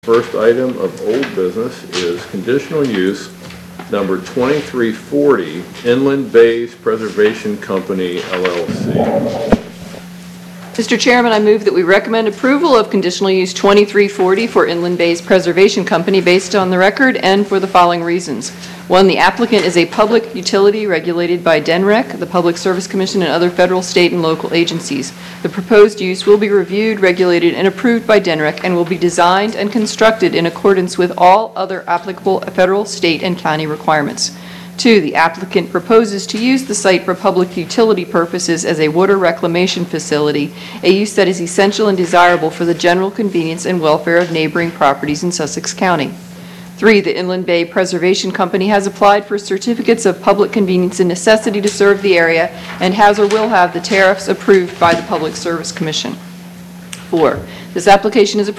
First item of old business is conditional use number 2340, Inland Bays Preservation Company, LLC. Mr. Chairman, I move that we recommend approval of conditional use 2340 for Inland Bays Preservation Company based on the record and for the following reasons. One, the applicant is a public utility regulated by DNREC, the Public Service Commission, and other federal, state, and local agencies. The proposed use will be reviewed, regulated, and approved by DNREC and will be designed and constructed in accordance with all other applicable federal, state, and county requirements. Two, the applicant proposes to use the site for public utility purposes as a water reclamation facility, a use that is essential and desirable for the general convenience and welfare of neighboring properties in Sussex County. Three, the Inland Bay Preservation Company has applied for certificates of public convenience and necessity to serve the area and has or will have the tariffs approved by the Public Service Commission. Four, this application is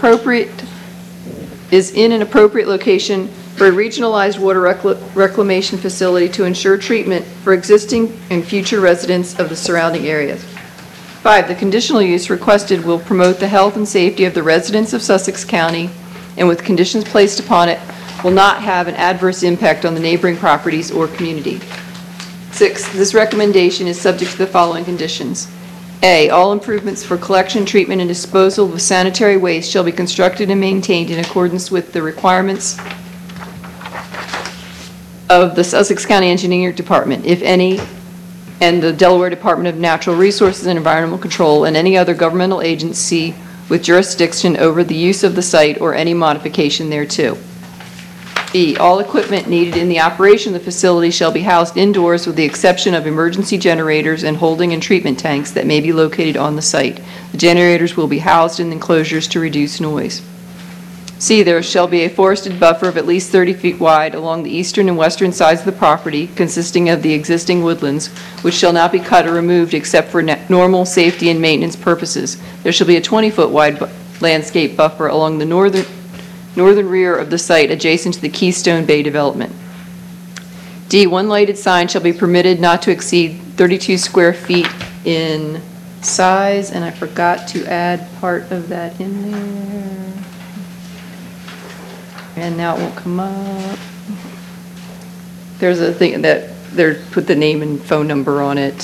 in an appropriate location for a regionalized water reclamation facility to ensure treatment for existing and future residents of the surrounding areas. Five, the conditional use requested will promote the health and safety of the residents of Sussex County and with conditions placed upon it will not have an adverse impact on the neighboring properties or community. Six, this recommendation is subject to the following conditions. A, all improvements for collection, treatment, and disposal of sanitary waste shall be constructed and maintained in accordance with the requirements of the Sussex County Engineering Department, if any, and the Delaware Department of Natural Resources and Environmental Control, and any other governmental agency with jurisdiction over the use of the site or any modification thereto. B, all equipment needed in the operation of the facility shall be housed indoors with the exception of emergency generators and holding and treatment tanks that may be located on the site. The generators will be housed in enclosures to reduce noise. C, there shall be a forested buffer of at least 30 feet wide along the eastern and western sides of the property, consisting of the existing woodlands, which shall not be cut or removed except for normal safety and maintenance purposes. There shall be a 20-foot wide landscape buffer along the northern rear of the site adjacent to the Keystone Bay development. D, one lighted sign shall be permitted not to exceed 32 square feet in size, and I forgot to add part of that in there. And now it won't come up. There's a thing that they put the name and phone number on it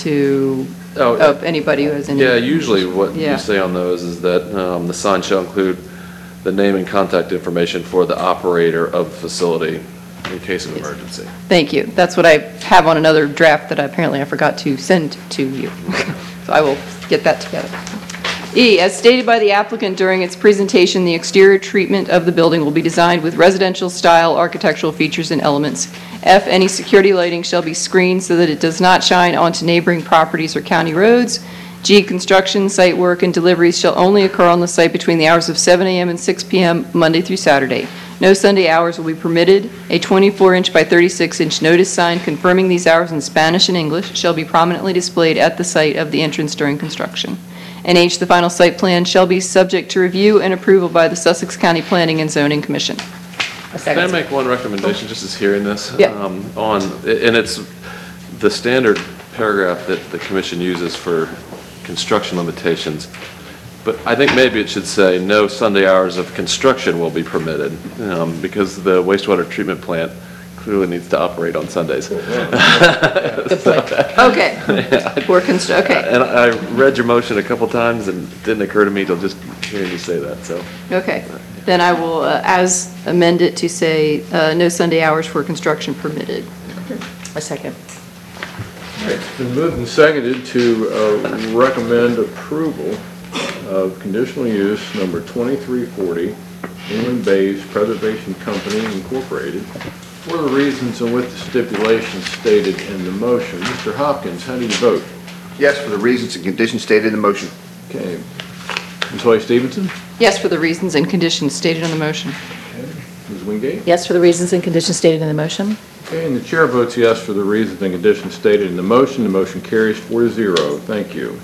of anybody who has any. Yeah, usually what you say on those is that the sign shall include the name and contact information for the operator of the facility in case of emergency. Thank you. That's what I have on another draft that I forgot to send to you. So I will get that together. E, as stated by the applicant during its presentation, the exterior treatment of the building will be designed with residential style architectural features and elements. F, any security lighting shall be screened so that it does not shine onto neighboring properties or county roads. G, construction, site work, and deliveries shall only occur on the site between the hours of 7 a.m. and 6 p.m. Monday through Saturday. No Sunday hours will be permitted. A 24-inch by 36-inch notice sign confirming these hours in Spanish and English shall be prominently displayed at the site of the entrance during construction. And H, the final site plan shall be subject to review and approval by the Sussex County Planning and Zoning Commission. Can I make one recommendation just as hearing this? Yeah. And it's the standard paragraph that the commission uses for construction limitations, but I think maybe it should say no Sunday hours of construction will be permitted because the wastewater treatment plant clearly needs to operate on Sundays. Good point. Okay. Yeah. Okay. And I read your motion a couple times and it didn't occur to me till just hearing you say that. So. Okay. Then I will, as amend it to say no Sunday hours for construction permitted. A second. It's been moved and seconded to recommend approval of conditional use number 2340, Inland Bays Preservation Company, Incorporated, for the reasons and with the stipulations stated in the motion. Mr. Hopkins, how do you vote? Yes, for the reasons and conditions stated in the motion. Okay. Ms. Hoy-Stevenson? Yes, for the reasons and conditions stated in the motion. Okay. Ms. Wingate? Yes, for the reasons and conditions stated in the motion. Okay, and the chair votes yes for the reasons and conditions stated in the motion. The motion carries 4-0. Thank you.